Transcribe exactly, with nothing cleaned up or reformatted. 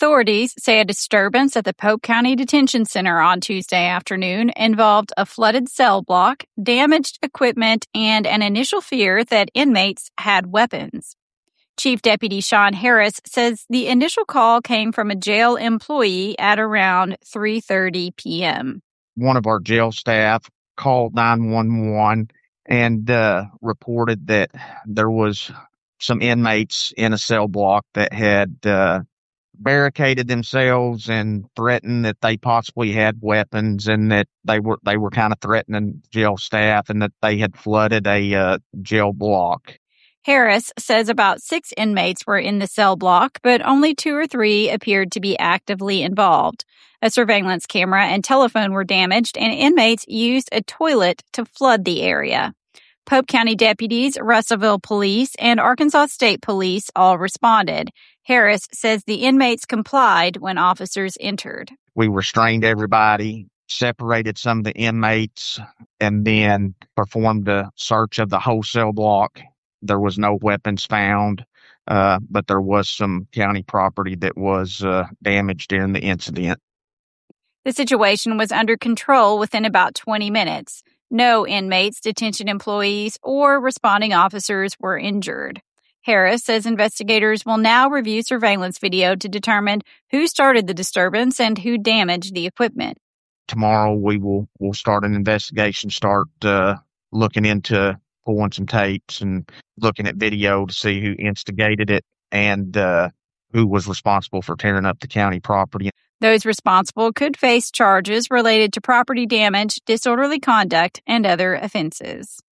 Authorities say a disturbance at the Pope County Detention Center on Tuesday afternoon involved a flooded cell block, damaged equipment, and an initial fear that inmates had weapons. Chief Deputy Sean Harris says the initial call came from a jail employee at around three thirty p.m. One of our jail staff called nine one one and uh, reported that there was some inmates in a cell block that had uh, barricaded themselves and threatened that they possibly had weapons, and that they were they were kind of threatening jail staff, and that they had flooded a uh, jail block. Harris says about six inmates were in the cell block, but only two or three appeared to be actively involved. A surveillance camera and telephone were damaged, and inmates used a toilet to flood the area. Pope County deputies, Russellville Police, and Arkansas State Police all responded. Harris says the inmates complied when officers entered. We restrained everybody, separated some of the inmates, and then performed a search of the whole cell block. There was no weapons found, uh, but there was some county property that was uh, damaged during the incident. The situation was under control within about twenty minutes. No inmates, detention employees, or responding officers were injured. Harris says investigators will now review surveillance video to determine who started the disturbance and who damaged the equipment. Tomorrow we will we'll start an investigation, start uh, looking into pulling some tapes and looking at video to see who instigated it and uh, who was responsible for tearing up the county property. Those responsible could face charges related to property damage, disorderly conduct, and other offenses.